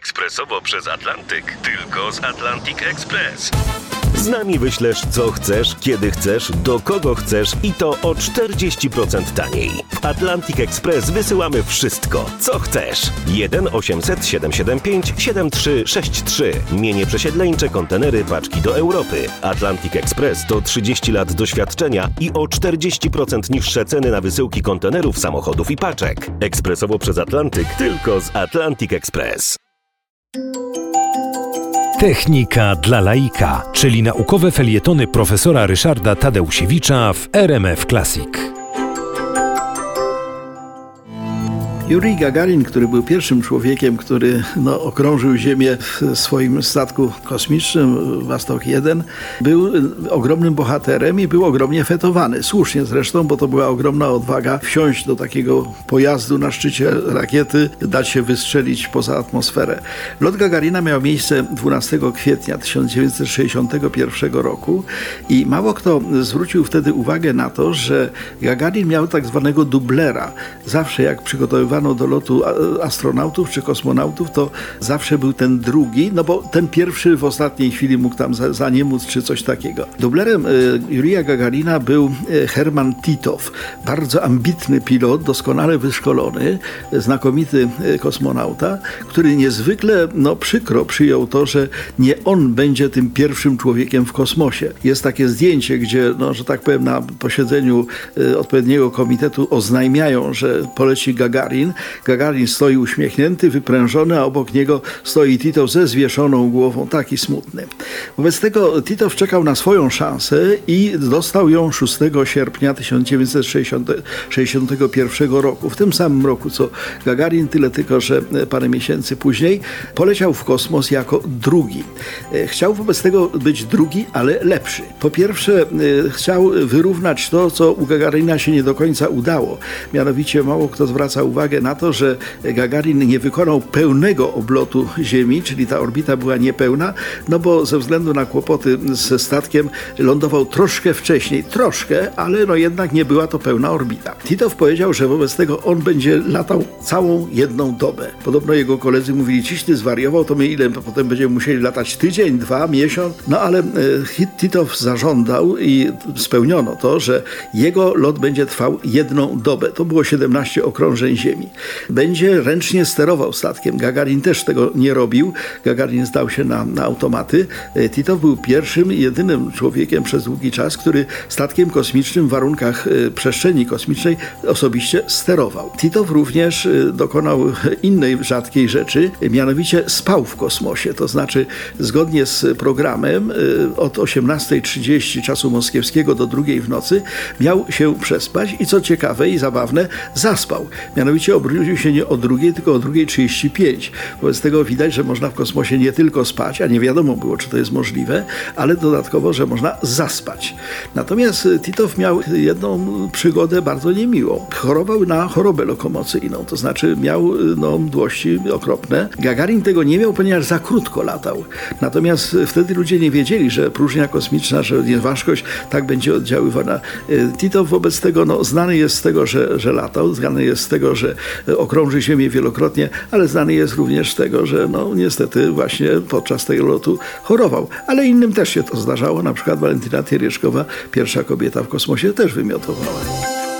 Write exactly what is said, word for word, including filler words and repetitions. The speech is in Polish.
Ekspresowo przez Atlantyk. Tylko z Atlantic Express. Z nami wyślesz co chcesz, kiedy chcesz, do kogo chcesz i to o czterdzieści procent taniej. W Atlantic Express wysyłamy wszystko, co chcesz. jeden osiemset siedemset siedemdziesiąt pięć siedemdziesiąt trzy sześćdziesiąt trzy. Mienie przesiedleńcze, kontenery, paczki do Europy. Atlantic Express to trzydzieści lat doświadczenia i o czterdzieści procent niższe ceny na wysyłki kontenerów, samochodów i paczek. Ekspresowo przez Atlantyk, tylko z Atlantic Express. Technika dla laika, czyli naukowe felietony profesora Ryszarda Tadeusiewicza w R M F Classic. Jurij Gagarin, który był pierwszym człowiekiem, który no, okrążył Ziemię w swoim statku kosmicznym Vostok jeden, był ogromnym bohaterem i był ogromnie fetowany. Słusznie zresztą, bo to była ogromna odwaga wsiąść do takiego pojazdu na szczycie rakiety, dać się wystrzelić poza atmosferę. Lot Gagarina miał miejsce dwunastego kwietnia tysiąc dziewięćset sześćdziesiątego pierwszego roku i mało kto zwrócił wtedy uwagę na to, że Gagarin miał tak zwanego dublera. Zawsze jak przygotowywano do lotu astronautów czy kosmonautów, to zawsze był ten drugi, no bo ten pierwszy w ostatniej chwili mógł tam za, za nie móc czy coś takiego. Dublerem y, Jurija Gagarina był y, Herman Titow, bardzo ambitny pilot, doskonale wyszkolony, znakomity y, kosmonauta, który niezwykle no, przykro przyjął to, że nie on będzie tym pierwszym człowiekiem w kosmosie. Jest takie zdjęcie, gdzie, no, że tak powiem, na posiedzeniu y, odpowiedniego komitetu oznajmiają, że poleci Gagarin. Gagarin stoi uśmiechnięty, wyprężony, a obok niego stoi Titow ze zwieszoną głową, taki smutny. Wobec tego Titow czekał na swoją szansę i dostał ją szóstego sierpnia tysiąc dziewięćset sześćdziesiątego pierwszego roku. W tym samym roku co Gagarin, tyle tylko, że parę miesięcy później poleciał w kosmos jako drugi. Chciał wobec tego być drugi, ale lepszy. Po pierwsze chciał wyrównać to, co u Gagarina się nie do końca udało. Mianowicie mało kto zwraca uwagę na to, że Gagarin nie wykonał pełnego oblotu Ziemi, czyli ta orbita była niepełna, no bo ze względu na kłopoty ze statkiem lądował troszkę wcześniej, troszkę, ale no jednak nie była to pełna orbita. Titow powiedział, że wobec tego on będzie latał całą jedną dobę. Podobno jego koledzy mówili, ciś ty zwariował, to my ile potem będziemy musieli latać tydzień, dwa, miesiąc, no ale e, Titow zażądał i spełniono to, że jego lot będzie trwał jedną dobę. To było siedemnaście okrążeń Ziemi. Będzie ręcznie sterował statkiem. Gagarin też tego nie robił. Gagarin zdał się na, na automaty. Titow był pierwszym i jedynym człowiekiem przez długi czas, który statkiem kosmicznym w warunkach y, przestrzeni kosmicznej osobiście sterował. Titow również y, dokonał innej rzadkiej rzeczy, mianowicie spał w kosmosie. To znaczy zgodnie z programem y, od osiemnastej trzydzieści czasu moskiewskiego do drugiej w nocy miał się przespać i co ciekawe i zabawne, zaspał. Mianowicie obrócił się nie o drugiej, tylko o drugiej trzydzieści pięć. Wobec tego widać, że można w kosmosie nie tylko spać, a nie wiadomo było, czy to jest możliwe, ale dodatkowo, że można zaspać. Natomiast Titow miał jedną przygodę bardzo niemiłą. Chorował na chorobę lokomocyjną, to znaczy miał no, mdłości okropne. Gagarin tego nie miał, ponieważ za krótko latał. Natomiast wtedy ludzie nie wiedzieli, że próżnia kosmiczna, że ważkość tak będzie oddziaływana. Titow wobec tego no, znany jest z tego, że, że latał, znany jest z tego, że okrąży Ziemię wielokrotnie, ale znany jest również z tego, że no niestety właśnie podczas tego lotu chorował. Ale innym też się to zdarzało, na przykład Walentyna Tereszkowa, pierwsza kobieta w kosmosie, też wymiotowała.